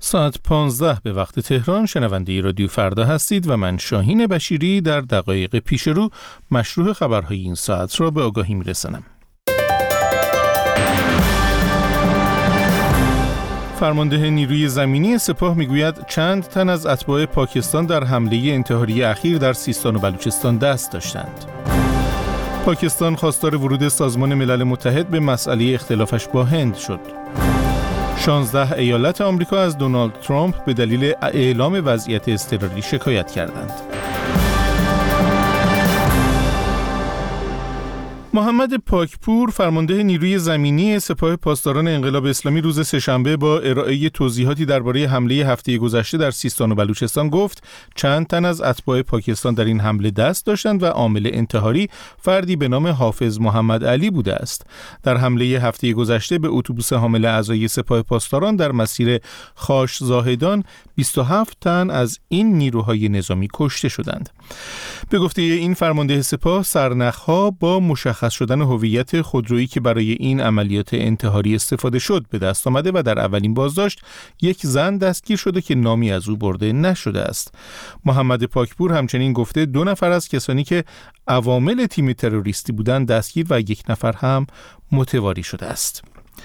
ساعت 15 به وقت تهران شنونده رادیو فردا هستید و من شاهین بشیری در دقایق پیش رو مشروع خبرهای این ساعت را به آگاهی میرسانم. فرمانده نیروی زمینی سپاه میگوید چند تن از اتباع پاکستان در حمله انتحاری اخیر در سیستان و بلوچستان دست داشتند. پاکستان خواستار ورود سازمان ملل متحد به مسئله اختلافش با هند شد. 16 ایالت آمریکا از دونالد ترامپ به دلیل اعلام وضعیت اضطراری شکایت کردند. محمد پاکپور فرمانده نیروی زمینی سپاه پاسداران انقلاب اسلامی روز سه‌شنبه با ارائه توضیحاتی درباره حمله هفته گذشته در سیستان و بلوچستان گفت چند تن از اتباع پاکستان در این حمله دست داشتند و عامل انتحاری فردی به نام حافظ محمد علی بوده است. در حمله هفته گذشته به اتوبوس حامل اعضای سپاه پاسداران در مسیر خاش زاهدان 27 تن از این نیروهای نظامی کشته شدند. به گفته این فرمانده سپاه سرنخ‌ها با مشخص شدن هویت خودرویی که برای این عملیات انتحاری استفاده شد به دست آمده و در اولین بازداشت یک زن دستگیر شده که نامی از او برده نشده است. محمد پاکپور همچنین گفته 2 نفر از کسانی که عوامل تیم تروریستی بودند دستگیر و 1 نفر هم متواری شده است.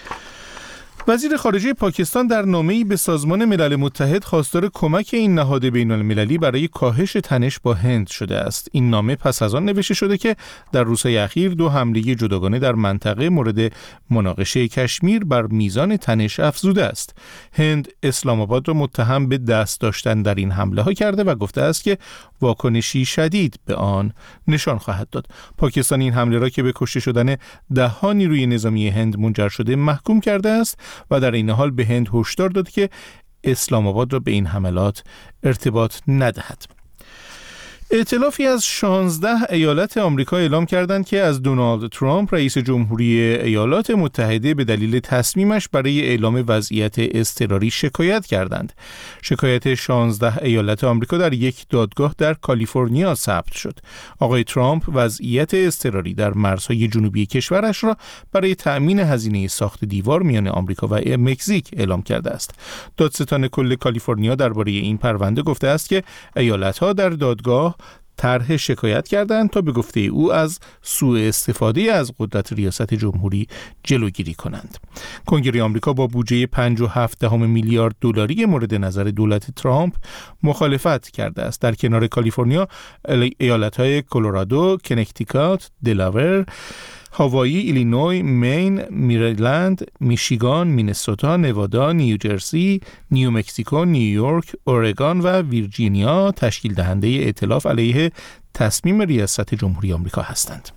وزیر خارجه پاکستان در نامه‌ای به سازمان ملل متحد خواستار کمک این نهاد بین‌المللی برای کاهش تنش با هند شده است. این نامه پس از آن نوشته شده که در روزهای اخیر 2 حمله جداگانه در منطقه مورد مناقشه کشمیر بر میزان تنش افزوده است. هند اسلام آباد را متهم به دست داشتن در این حمله ها کرده و گفته است که واکنشی شدید به آن نشان خواهد داد. پاکستان این حمله را که به کشته شدن 10 نیروی نظامی هند منجر شده محکوم کرده است و در این حال به هند هشدار داد که اسلام آباد را به این حملات ارتباط ندهد. ائتلافی از 16 ایالت آمریکا اعلام کردند که از دونالد ترامپ رئیس جمهوری ایالات متحده به دلیل تصمیمش برای اعلام وضعیت اضطراری شکایت کردند. شکایت 16 ایالت آمریکا در یک دادگاه در کالیفرنیا ثبت شد. آقای ترامپ وضعیت اضطراری در مرزهای جنوبی کشورش را برای تأمین هزینه ساخت دیوار میان آمریکا و مکزیک اعلام کرده است. دادستان کل کالیفرنیا درباره این پرونده گفته است که ایالت‌ها در دادگاه طرح شکایت کردند تا به گفته او از سوء استفاده از قدرت ریاست جمهوری جلوگیری کنند. کنگره آمریکا با بودجه 5.7 میلیارد دلاری مورد نظر دولت ترامپ مخالفت کرده است. در کنار کالیفرنیا، ایالت‌های کلرادو، کنکتیکات، دلاور، هاوایی، ایلینوی، مین، مریلند، میشیگان، مینسوتا، نوادا، نیوجرسی، نیومکسیکو، نیویورک، اورگان و ویرجینیا تشکیل دهنده ائتلاف علیه تصمیم ریاست جمهوری آمریکا هستند.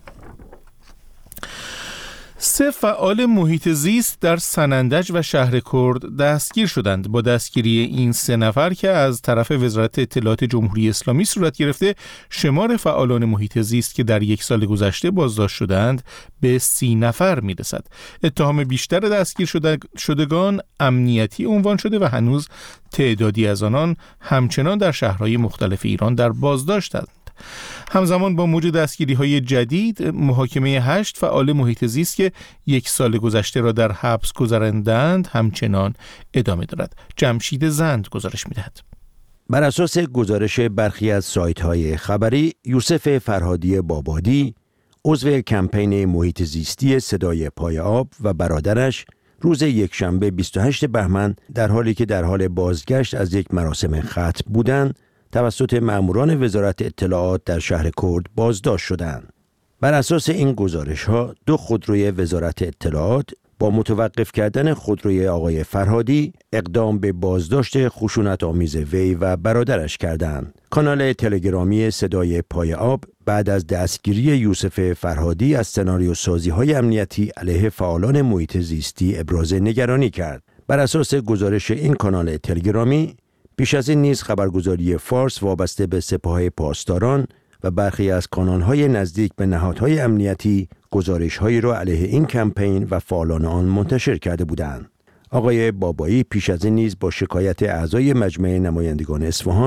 3 فعال محیط زیست در سنندج و شهر کرد دستگیر شدند. با دستگیری این 3 نفر که از طرف وزارت اطلاعات جمهوری اسلامی صورت گرفته، شمار فعالان محیط زیست که در 1 سال گذشته بازداشت شدند به 30 نفر میرسد. اتهام بیشتر دستگیر شدگان امنیتی عنوان شده و هنوز تعدادی از آنان همچنان در شهرهای مختلف ایران در بازداشتند. همزمان با موج دستگیری‌های جدید، محاکمه 8 فعال محیط زیست که 1 سال گذشته را در حبس گذراندند همچنان ادامه دارد. جمشید زند گزارش می‌دهد. بر اساس گزارش برخی از سایت‌های خبری، یوسف فرهادی بابادی، عضو کمپین محیط زیستی صدای پای آب و برادرش روز یکشنبه 28 بهمن در حالی که در حال بازگشت از یک مراسم ختم بودند، توسط ماموران وزارت اطلاعات در شهر کرد بازداشت شدند. بر اساس این گزارش‌ها 2 خودروی وزارت اطلاعات با متوقف کردن خودروی آقای فرهادی اقدام به بازداشت خشونت‌آمیز وی و برادرش کردند. کانال تلگرامی صدای پای آب بعد از دستگیری یوسف فرهادی از سناریو سازی‌های امنیتی علیه فعالان محیط زیستی ابراز نگرانی کرد. بر اساس گزارش این کانال تلگرامی، پیش از این نیز خبرگزاری فارس وابسته به سپاه پاسداران و برخی از کانال‌های نزدیک به نهادهای امنیتی گزارش‌هایی را علیه این کمپین و فعالان آن منتشر کرده بودند. آقای بابایی پیش از این نیز با شکایت اعضای مجمع نمایندگان اصفهان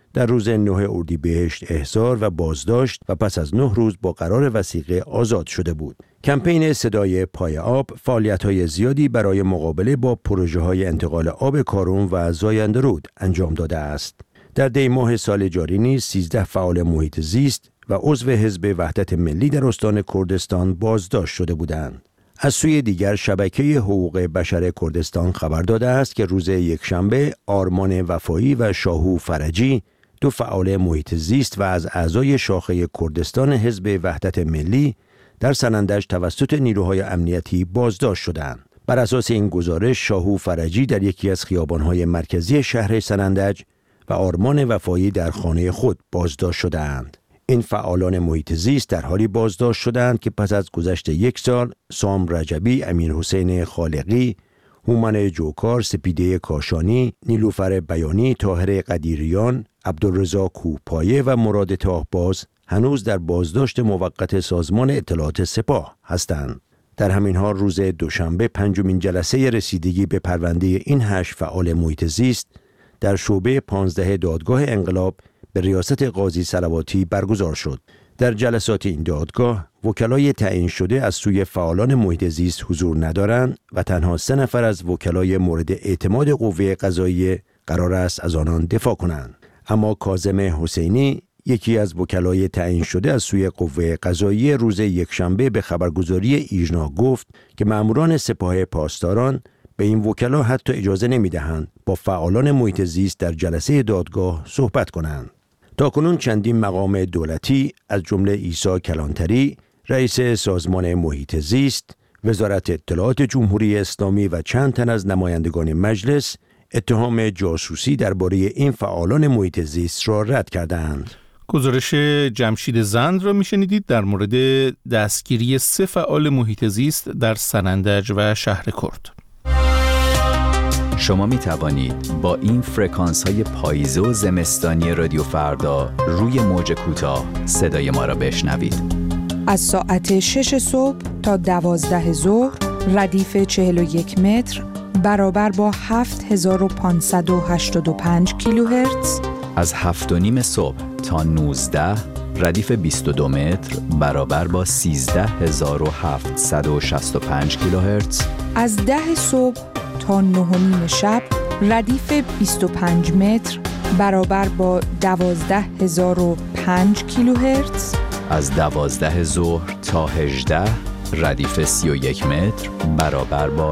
در روز 9 اردیبهشت احضار و بازداشت و پس از 9 روز با قرار وثیقه آزاد شده بود. کمپین صدای پای آب فعالیت‌های زیادی برای مقابله با پروژه‌های انتقال آب کارون و زاینده رود انجام داده است. در دی ماه سال جاری نیز 13 فعال محیط زیست و عضو حزب وحدت ملی در استان کردستان بازداشت شده بودند. از سوی دیگر شبکه حقوق بشر کردستان خبر داده است که روز یکشنبه آرمان وفایی و شاهو فرجی، دو فعال محیط زیست و از اعضای شاخه کردستان حزب وحدت ملی، در سنندج توسط نیروهای امنیتی بازداشت شدند. بر اساس این گزارش شاهو فرجی در یکی از خیابان‌های مرکزی شهر سنندج و آرمان وفایی در خانه خود بازداشت شدند. این فعالان محیط زیست در حالی بازداشت شدند که پس از گذشت 1 سال سام رجبی، امیرحسین خالقی، هومن جوکار، سپیده کاشانی، نیلوفر بیانی، طاهر قدیریان، عبدالرضا کوهپایه و مراد تاهباز هنوز در بازداشت موقت سازمان اطلاعات سپاه هستند. در همین حال روز دوشنبه 5مین جلسه رسیدگی به پرونده این 8 فعال محیط زیست در شعبه 15 دادگاه انقلاب به ریاست قاضی صلواتی برگزار شد. در جلسات این دادگاه وکلای تعیین شده از سوی فعالان محیط زیست حضور ندارند و تنها 3 نفر از وکلای مورد اعتماد قوه قضاییه قرار است از آنان دفاع کنند. اما کاظم حسینی، یکی از وکلای تعیین شده از سوی قوه قضاییه، روز یکشنبه به خبرگزاری ایژنا گفت که ماموران سپاه پاسداران به این وکلا حتی اجازه نمی‌دهند با فعالان محیط زیست در جلسه دادگاه صحبت کنند. تاکنون چندین مقام دولتی از جمله عیسی کلانتری، رئیس سازمان محیط زیست، وزارت اطلاعات جمهوری اسلامی و چند تن از نمایندگان مجلس اتهام جاسوسی درباره این فعالان محیط زیست را رد کردند. گزارش جمشید زند را میشنیدید در مورد دستگیری 3 فعال محیط زیست در سنندج و شهر کرد. شما می توانید با این فرکانس های پاییزه و زمستانی رادیو فردا روی موج کوتاه صدای ما را بشنوید. از ساعت 6 صبح تا 12 ظهر ردیف 41 متر برابر با 7585 کیلوهرتز. از 7:30 صبح تا 19 ردیف 22 متر برابر با 13765 کیلوهرتز. از 10 صبح تا 9:30 شب ردیف 25 متر برابر با 12005 کیلوهرتز. از 12 ظهر تا 18 ردیف 31 متر برابر با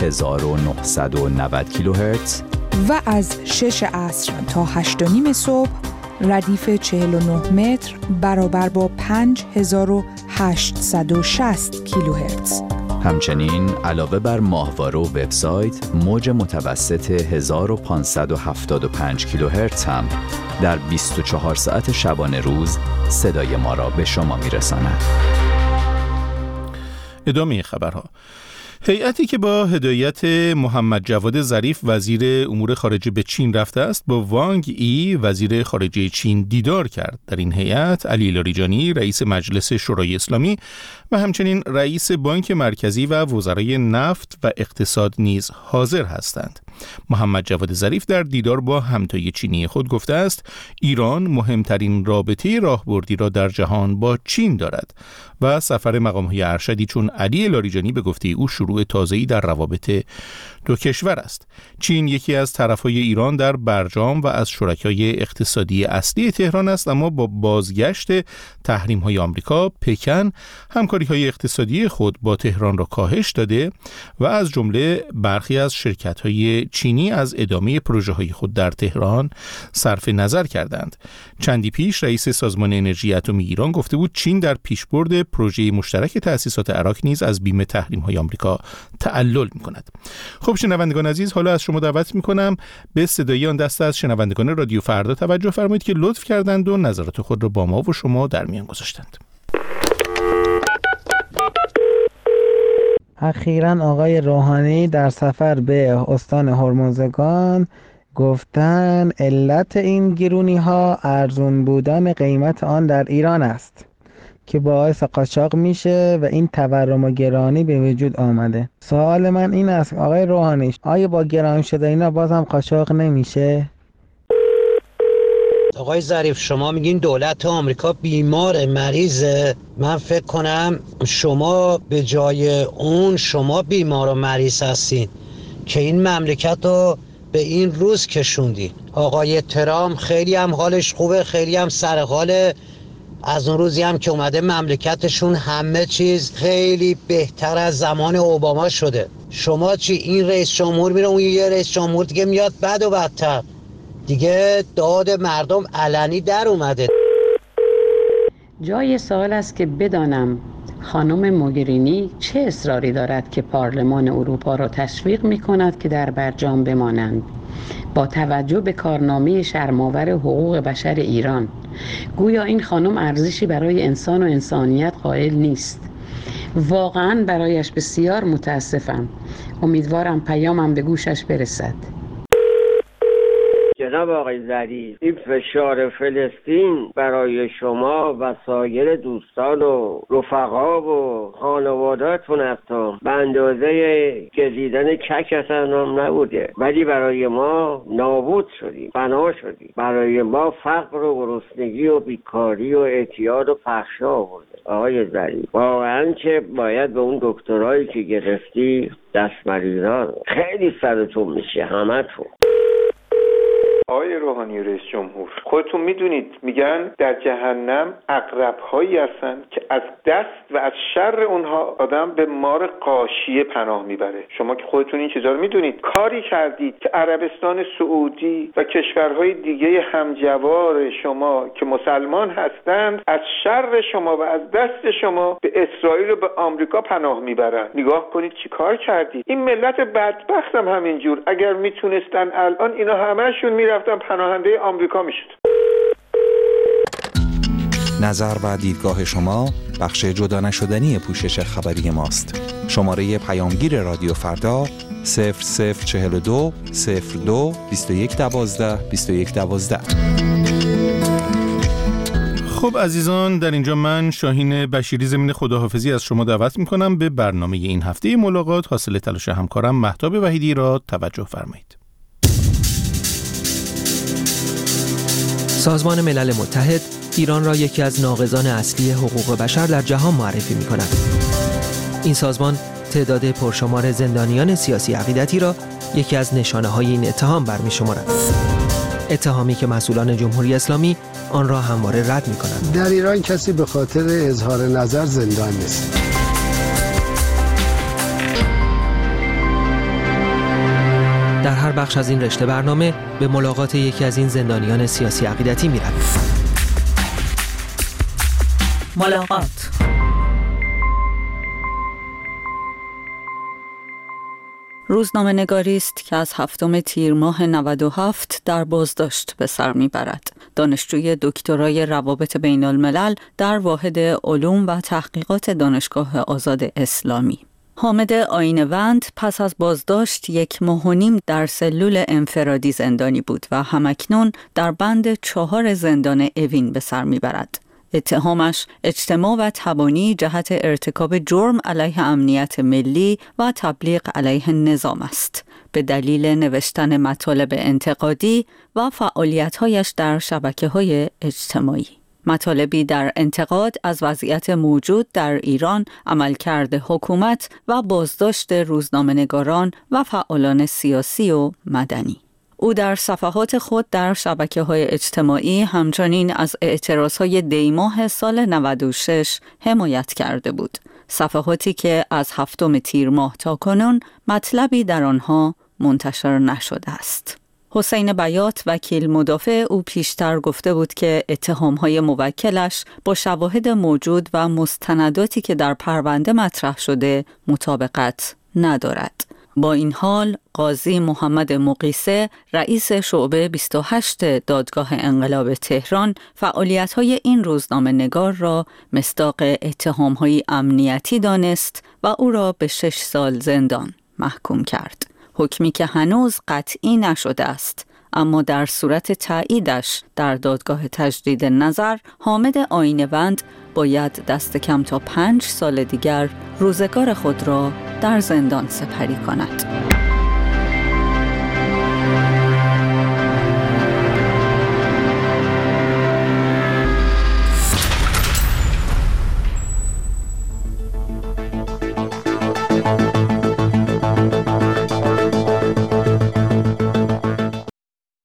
9990 کیلوهرتز. و از 6 عصر تا 8:30 صبح ردیف 49 متر برابر با 5860 کیلوهرتز. همچنین علاوه بر ماهواره و وبسایت، موج متوسط 1575 کیلوهرتز هم در 24 ساعت شبانه روز صدای ما را به شما میرساند. ادامه خبرها. هیئتی که با هدایت محمد جواد ظریف وزیر امور خارجه به چین رفته است با وانگ ای وزیر خارجه چین دیدار کرد. در این هیئت علی لاریجانی رئیس مجلس شورای اسلامی و همچنین رئیس بانک مرکزی و وزرای نفت و اقتصاد نیز حاضر هستند. محمد جواد ظریف در دیدار با همتای چینی خود گفته است ایران مهمترین رابطه راهبردی را در جهان با چین دارد و سفر مقام‌های ارشدی چون علی لاریجانی به گفته او شروع تازه‌ای در روابط دو کشور است. چین یکی از طرفهای ایران در برجام و از شرکای اقتصادی اصلی تهران است، اما با بازگشت تحریم‌های آمریکا، پکن همکاری‌های اقتصادی خود با تهران را کاهش داده و از جمله برخی از شرکت‌های چینی از ادامه پروژه‌های خود در تهران صرف نظر کردند. چندی پیش رئیس سازمان انرژی اتمی ایران گفته بود چین در پیشبرد پروژه مشترک تأسیسات عراق نیز از بیم تحریم‌های آمریکا تعلل می‌کند. خب شنوندگان عزیز، حالا از شما دعوت می‌کنم به صدای آن دسته از شنوندگان رادیو فردا توجه فرمایید که لطف کردند و نظرات خود را با ما و شما در میان گذاشتند. اخیراً آقای روحانی در سفر به استان هرمزگان گفتن علت این گرونی ها ارزون بودن قیمت آن در ایران است که باعث قاچاق میشه و این تورم و گرانی به وجود آمده. سوال من این است آقای روحانی، آیا با گران شده اینا بازم قاچاق نمیشه؟ آقای ظریف شما میگین دولت آمریکا بیمار مریضه. من فکر کنم شما به جای اون شما بیمار و مریض هستین که این مملکت رو به این روز کشوندین. آقای ترامپ خیلی هم حالش خوبه، خیلی هم سر حاله. از اون روزی هم که اومده مملکتشون همه چیز خیلی بهتر از زمان اوباما شده. شما چی؟ این رئیس جمهور میره، اون یه رئیس جمهور دیگه میاد بد و بدتر. دیگه داد مردم علنی در اومده. جای سوال است که بدانم خانم موگرینی چه اصراری دارد که پارلمان اروپا را تشویق می کند که در برجام بمانند. با توجه به کارنامه شرم‌آور حقوق بشر ایران، گویا این خانم ارزشی برای انسان و انسانیت قائل نیست. واقعاً برایش بسیار متاسفم. امیدوارم پیامم به گوشش برسد. جناب آقای ظریف، این فشار فلسطین برای شما و سایر دوستان و رفقا و خانواده‌تون حتی به اندازه گزیدن کک اصلا نبوده، ولی برای ما نابود شدیم، فنا شدیم. برای ما فقر و گرسنگی و بیکاری و اعتیاد و فحشا آورده. آقای ظریف، واقعا که باید به اون دکترایی که گرفتی دست مریضان خیلی سرتون میشه همتون. آقای روحانی رئیس جمهور، خودتون میدونید میگن در جهنم عقرب‌هایی هستن که از دست و از شر اونها آدم به مار غاشیه پناه میبره. شما که خودتون این چیزا رو میدونید، کاری کردید که عربستان سعودی و کشورهای دیگه همجوار شما که مسلمان هستند از شر شما و از دست شما به اسرائیل و به آمریکا پناه میبرن. نگاه کنید چی کار کردید. این ملت بدبخت هم همینجور اگر میتونستن الان اینا همه‌شون میرفتن پناهنده آمریکا میشد. نظر و دیدگاه شما بخش جدا نشدنی پوشش خبری ماست. شماره پیامگیر رادیو فردا 0042 02 21 12 21 12. خب عزیزان، در اینجا من شاهین بشیری ضمن خداحافظی از شما دعوت میکنم به برنامه این هفته ملاقات حاصل تلاش همکارم مهتاب وحیدی را توجه فرمایید. سازمان ملل متحد ایران را یکی از ناقضان اصلی حقوق بشر در جهان معرفی می‌کند. این سازمان تعداد پرشمار زندانیان سیاسی عقیدتی را یکی از نشانه‌های این اتهام برمی‌شمارد. اتهامی که مسئولان جمهوری اسلامی آن را همواره رد می‌کنند. در ایران کسی به خاطر اظهار نظر زندان نیست. در هر بخش از این رشته برنامه به ملاقات یکی از این زندانیان سیاسی عقیدتی می‌رویم. ملاقات. روزنامه‌نگاری است که از 7 تیر ماه 97 در بازداشت به سر میبرد. دانشجوی دکترای روابط بین الملل در واحد علوم و تحقیقات دانشگاه آزاد اسلامی. حامد آینه‌وند پس از بازداشت 1.5 ماه در سلول انفرادی زندانی بود و همکنون در بند 4 زندان اوین به سر میبرد. اتهامش اجتماع و تبانی جهت ارتکاب جرم علیه امنیت ملی و تبلیغ علیه نظام است، به دلیل نوشتن مطالب انتقادی و فعالیت‌هایش در شبکه‌های اجتماعی. مطالبی در انتقاد از وضعیت موجود در ایران، عملکرد حکومت و بازداشت روزنامه‌نگاران و فعالان سیاسی و مدنی. او در صفحات خود در شبکه‌های اجتماعی همچنین از اعتراضهای دیماه سال 96 حمایت کرده بود. صفحاتی که از 7 تیر ماه تا کنون مطلبی در آنها منتشر نشده است. حسین بیات وکیل مدافع او پیشتر گفته بود که اتهام‌های موکلش با شواهد موجود و مستنداتی که در پرونده مطرح شده مطابقت ندارد. با این حال قاضی محمد مقیسه رئیس شعبه 28 دادگاه انقلاب تهران فعالیت‌های این روزنامه‌نگار را مصداق اتهام‌های امنیتی دانست و او را به 6 سال زندان محکوم کرد. حکمی که هنوز قطعی نشده است، اما در صورت تاییدش در دادگاه تجدید نظر حامد آینه‌وند باید دست کم تا 5 سال دیگر روزگار خود را در زندان سپری کند.